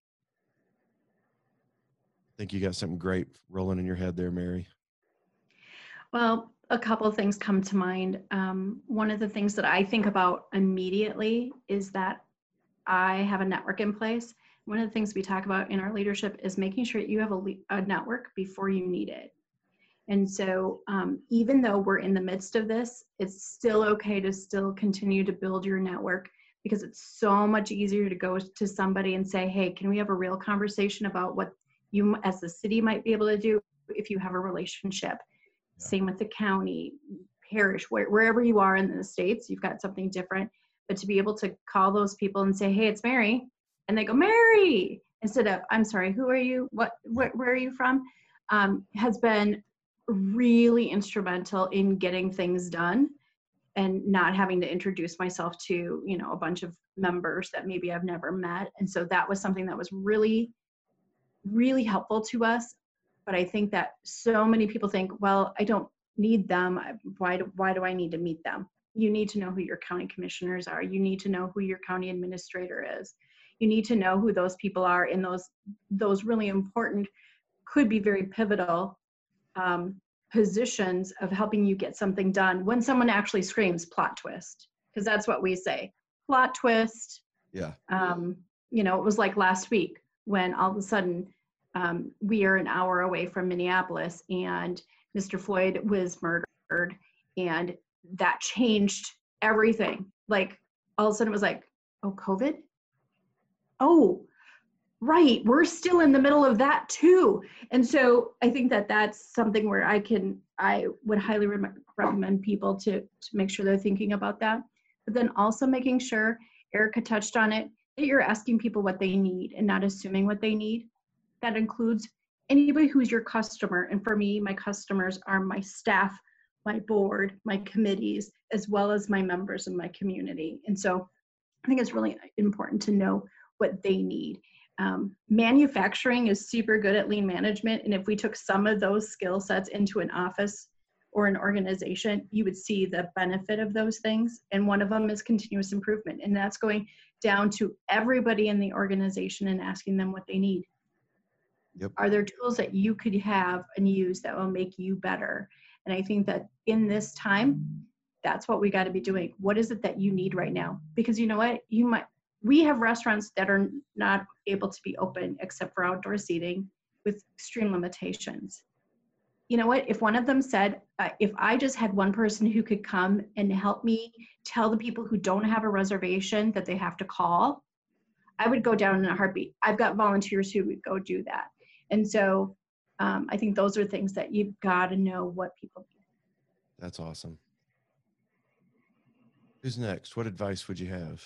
I think you got something great rolling in your head there, Mary. Well, a couple of things come to mind. Um, one of the things that I think about immediately is that I have a network in place. One of the things we talk about in our leadership is making sure that you have a, le- a network before you need it. And so um, even though we're in the midst of this, it's still okay to still continue to build your network, because it's so much easier to go to somebody and say, hey, can we have a real conversation about what you as the city might be able to do if you have a relationship. Yeah. Same with the county, parish, where, wherever you are in the States, you've got something different. But to be able to call those people and say, hey, it's Mary, and they go, Mary, instead of, I'm sorry, who are you? What, where, where are you from? Um, has been really instrumental in getting things done and not having to introduce myself to, you know, a bunch of members that maybe I've never met. And so that was something that was really, really helpful to us. But I think that so many people think, well, I don't need them. Why do, why do I need to meet them? You need to know who your county commissioners are. You need to know who your county administrator is. You need to know who those people are in those, those really important, could be very pivotal um, positions of helping you get something done when someone actually screams plot twist, because that's what we say, plot twist. Yeah. Um, you know, it was like last week when all of a sudden um, we are an hour away from Minneapolis and Mister Floyd was murdered, and that changed everything. Like all of a sudden it was like, oh, COVID? Oh, right, we're still in the middle of that too. And so I think that that's something where I can, I would highly re- recommend people to, to make sure they're thinking about that. But then also making sure, Erica touched on it, that you're asking people what they need and not assuming what they need. That includes anybody who's your customer. And for me, my customers are my staff, my board, my committees, as well as my members in my community. And so I think it's really important to know what they need. Um, manufacturing is super good at lean management. And if we took some of those skill sets into an office or an organization, you would see the benefit of those things. And one of them is continuous improvement. And that's going down to everybody in the organization and asking them what they need. Yep. Are there tools that you could have and use that will make you better? And I think that in this time, that's what we got to be doing. What is it that you need right now? Because you know what, you might, we have restaurants that are not able to be open except for outdoor seating with extreme limitations. You know what, if one of them said, uh, if I just had one person who could come and help me tell the people who don't have a reservation that they have to call, I would go down in a heartbeat. I've got volunteers who would go do that. And so um, I think those are things that you've got to know what people need. That's awesome. Who's next? What advice would you have?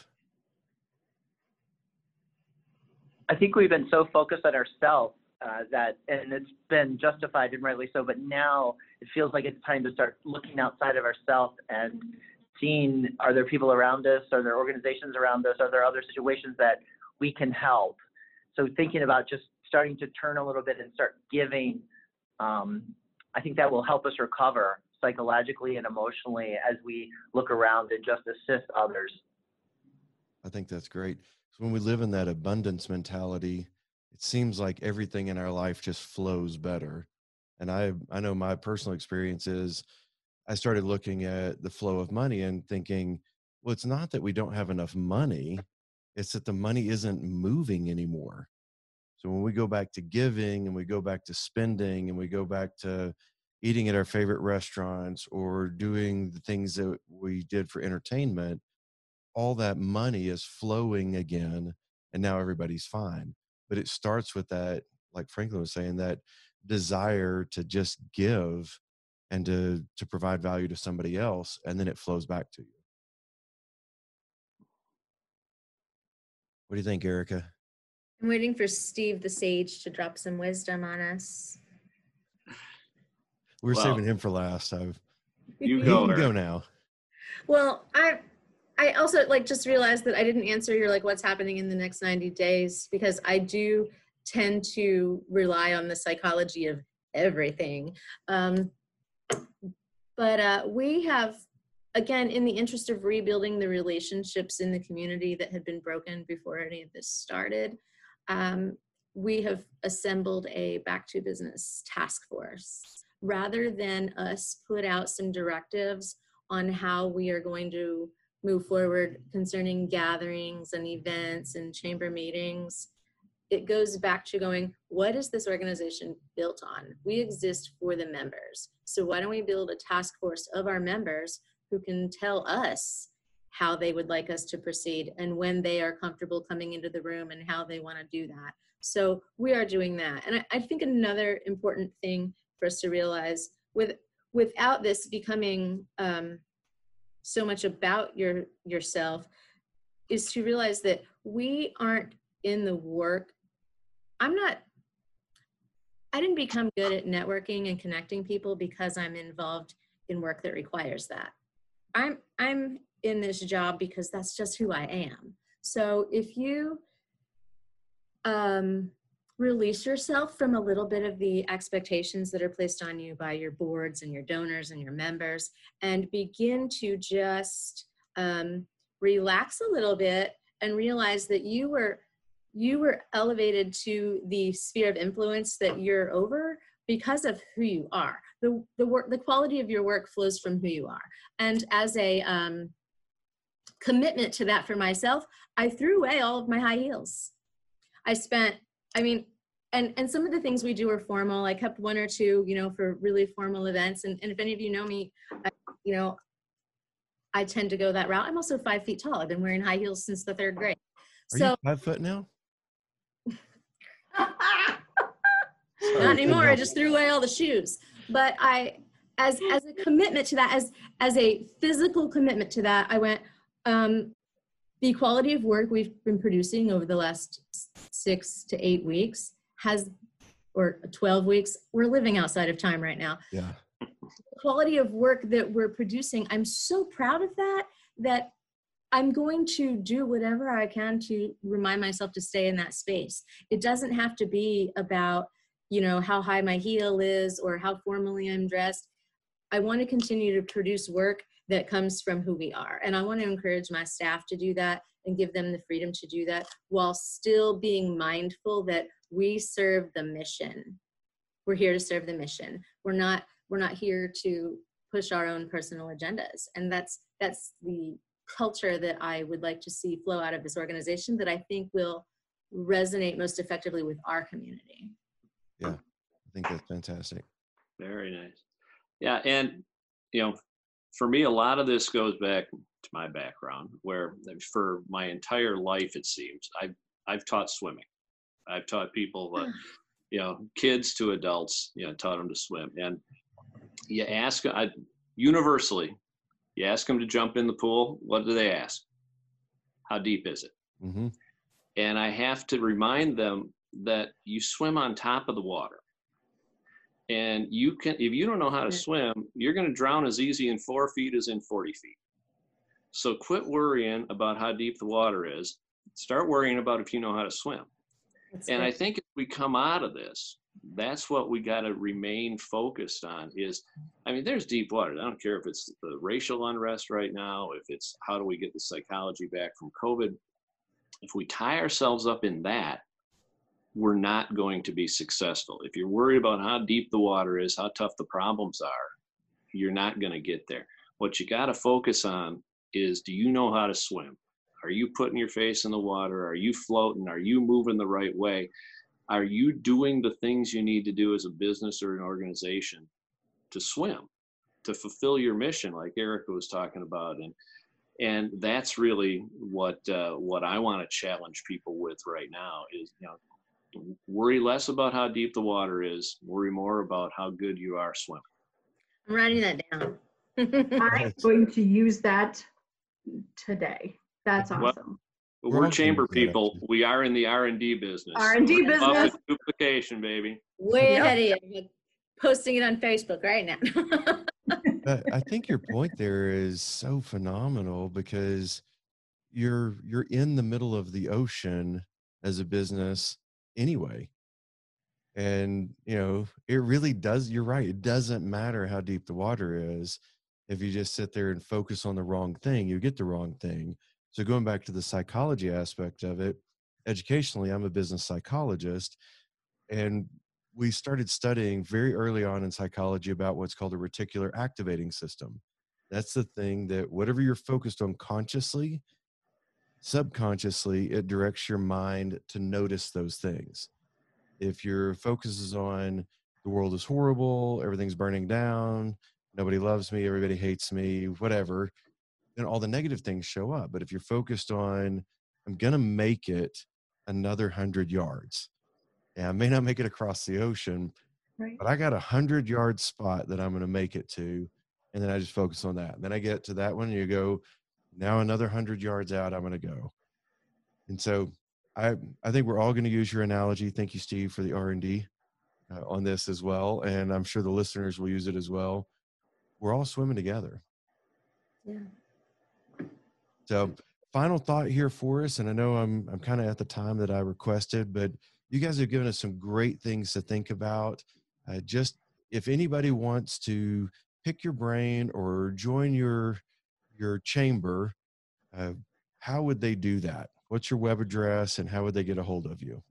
I think we've been so focused on ourselves uh, that, and it's been justified and rightly so, but now it feels like it's time to start looking outside of ourselves and seeing, are there people around us? Are there organizations around us? Are there other situations that we can help? So thinking about just starting to turn a little bit and start giving, um, I think that will help us recover psychologically and emotionally as we look around and just assist others. I think that's great. So when we live in that abundance mentality, it seems like everything in our life just flows better. And I, I know my personal experience is I started looking at the flow of money and thinking, well, it's not that we don't have enough money. It's that the money isn't moving anymore. So when we go back to giving and we go back to spending and we go back to eating at our favorite restaurants or doing the things that we did for entertainment, all that money is flowing again, and now everybody's fine. But it starts with that, like Franklin was saying, that desire to just give and to, to provide value to somebody else, and then it flows back to you. What do you think, Erica? I'm waiting for Steve the Sage to drop some wisdom on us. We're Well, saving him for last. I've, You you go, can go Eric. now. Well, I I also like just realized that I didn't answer your like what's happening in the next ninety days, because I do tend to rely on the psychology of everything. Um, but uh, we have, again, in the interest of rebuilding the relationships in the community that had been broken before any of this started, um, we have assembled a back to business task force. Rather than us put out some directives on how we are going to move forward concerning gatherings and events and chamber meetings, it goes back to going, what is this organization built on? We exist for the members. So why don't we build a task force of our members who can tell us how they would like us to proceed and when they are comfortable coming into the room and how they want to do that. So we are doing that. And I, I think another important thing for us to realize, with without this becoming um, so much about your yourself, is to realize that we aren't in the work. I'm not, I didn't become good at networking and connecting people because I'm involved in work that requires that. I'm, I'm in this job because that's just who I am. So if you um, release yourself from a little bit of the expectations that are placed on you by your boards and your donors and your members, and begin to just um, relax a little bit and realize that you were you were elevated to the sphere of influence that you're over because of who you are. The the work, the quality of your work flows from who you are. And as a um, commitment to that for myself, I threw away all of my high heels. I spent, I mean, and, and some of the things we do are formal. I kept one or two, you know, for really formal events. And, and if any of you know me, I, you know, I tend to go that route. I'm also five feet tall. I've been wearing high heels since the third grade. Are so you five foot now? not anymore. I just threw away all the shoes. But I, as as a commitment to that, as as a physical commitment to that, I went, um, the quality of work we've been producing over the last six to eight weeks has, or twelve weeks, we're living outside of time right now. Yeah. The quality of work that we're producing, I'm so proud of that, that I'm going to do whatever I can to remind myself to stay in that space. It doesn't have to be about, you know, how high my heel is or how formally I'm dressed. I want to continue to produce work that comes from who we are. And I want to encourage my staff to do that and give them the freedom to do that while still being mindful that we serve the mission. We're here to serve the mission. We're not, we're not here to push our own personal agendas. And that's, that's the culture that I would like to see flow out of this organization that I think will resonate most effectively with our community. Yeah, I think that's fantastic. Very nice. Yeah, and you know, for me, a lot of this goes back to my background, where for my entire life, it seems, I've I've taught swimming. I've taught people, uh, you know, kids to adults, you know, taught them to swim. And you ask, I, universally, you ask them to jump in the pool, what do they ask? How deep is it? Mm-hmm. And I have to remind them that you swim on top of the water. And you can, if you don't know how to swim, you're going to drown as easy in four feet as in forty feet. So quit worrying about how deep the water is. Start worrying about if you know how to swim. That's and good. I think if we come out of this, that's what we got to remain focused on is, I mean, there's deep water. I don't care if it's the racial unrest right now, if it's how do we get the psychology back from COVID. If we tie ourselves up in that, we're not going to be successful. If you're worried about how deep the water is, how tough the problems are, you're not going to get there. What you got to focus on is, do you know how to swim? Are you putting your face in the water? Are you floating? Are you moving the right way? Are you doing the things you need to do as a business or an organization to swim, to fulfill your mission, like Erica was talking about? And and that's really what uh, what I want to challenge people with right now is, you know, worry less about how deep the water is, worry more about how good you are swimming. I'm writing that down. I'm going to use that today. That's awesome. Well, we're chamber people. We are in the R and D business. R and D business. Duplication, baby. Way yep. ahead of you. Posting it on Facebook right now. But I think your point there is so phenomenal because you're you're in the middle of the ocean as a business anyway. And, you know, it really does, you're right. It doesn't matter how deep the water is. If you just sit there and focus on the wrong thing, you get the wrong thing. So going back to the psychology aspect of it, educationally, I'm a business psychologist, and we started studying very early on in psychology about what's called a reticular activating system. That's the thing that whatever you're focused on consciously, subconsciously, it directs your mind to notice those things. If your focus is on the world is horrible, everything's burning down, nobody loves me, everybody hates me, whatever, then all the negative things show up. But if you're focused on, I'm going to make it another hundred yards. Yeah, I may not make it across the ocean, right, but I got a hundred yard spot that I'm going to make it to. And then I just focus on that. And then I get to that one and you go, now another hundred yards out, I'm going to go. And so I, I think we're all going to use your analogy. Thank you, Steve, for the R and D uh, on this as well. And I'm sure the listeners will use it as well. We're all swimming together. Yeah. So final thought here for us. And I know I'm, I'm kind of at the time that I requested, but you guys have given us some great things to think about. Uh, just if anybody wants to pick your brain or join your, your chamber, uh, how would they do that? What's your web address and how would they get a hold of you?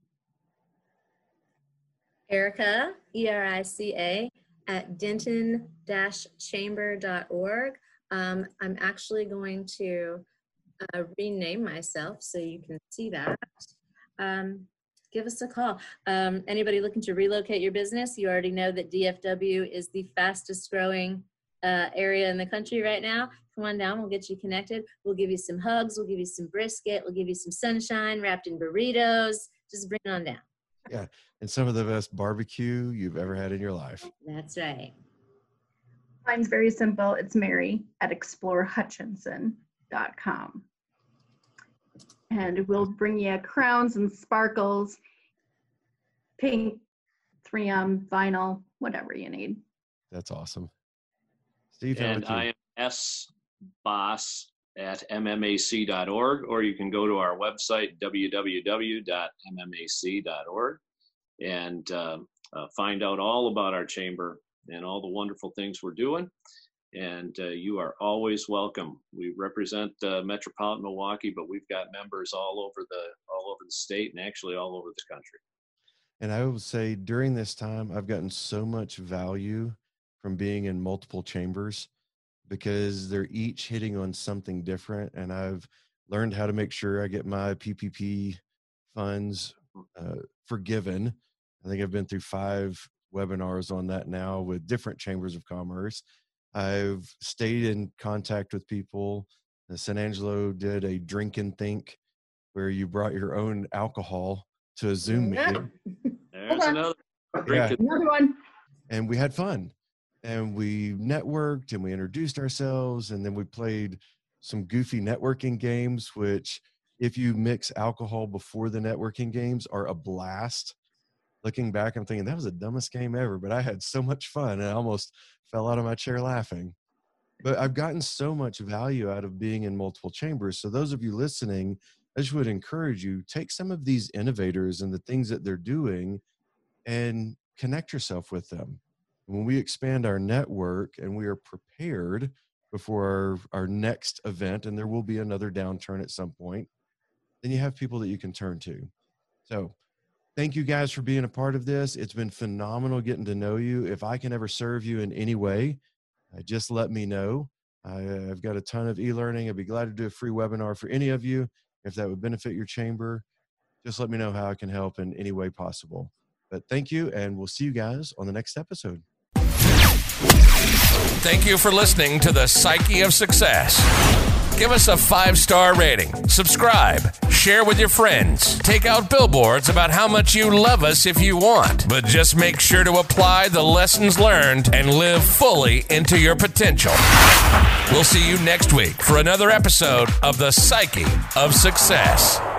Erica, E R I C A, at denton dash chamber dot org. Um, I'm actually going to uh, rename myself so you can see that. Um, give us a call. Um, anybody looking to relocate your business, you already know that D F W is the fastest growing uh, area in the country right now. Come on down, we'll get you connected. We'll give you some hugs, we'll give you some brisket, we'll give you some sunshine wrapped in burritos. Just bring it on down. Yeah, and some of the best barbecue you've ever had in your life. That's right. Mine's very simple. It's Mary at explore hutchinson dot com. and we'll bring you crowns and sparkles, pink, three M, vinyl, whatever you need. That's awesome. Steve, how And about you? I am S Boss at M M A C dot org, or you can go to our website, w w w dot m m a c dot org, and uh, uh, find out all about our chamber and all the wonderful things we're doing. And uh, you are always welcome. We represent uh, Metropolitan Milwaukee, but we've got members all over the all over the state and actually all over the country. And I will say during this time, I've gotten so much value from being in multiple chambers because they're each hitting on something different. And I've learned how to make sure I get my P P P funds uh, forgiven. I think I've been through five webinars on that now with different chambers of commerce. I've stayed in contact with people. Uh, San Angelo did a drink and think where you brought your own alcohol to a Zoom meeting. There's another. Yeah. Another one. And we had fun. And we networked and we introduced ourselves. And then we played some goofy networking games, which if you mix alcohol before the networking games are a blast. Looking back, I'm thinking that was the dumbest game ever, but I had so much fun and I almost fell out of my chair laughing. But I've gotten so much value out of being in multiple chambers. So those of you listening, I just would encourage you, take some of these innovators and the things that they're doing and connect yourself with them. When we expand our network and we are prepared before our, our next event, and there will be another downturn at some point, then you have people that you can turn to. So thank you guys for being a part of this. It's been phenomenal getting to know you. If I can ever serve you in any way, uh, just let me know. I, uh, I've got a ton of e-learning. I'd be glad to do a free webinar for any of you. If that would benefit your chamber, just let me know how I can help in any way possible. But thank you, and we'll see you guys on the next episode. Thank you for listening to the Psyche of Success. Give us a five-star rating, subscribe, share with your friends, take out billboards about how much you love us if you want, but just make sure to apply the lessons learned and live fully into your potential. We'll see you next week for another episode of the Psyche of Success.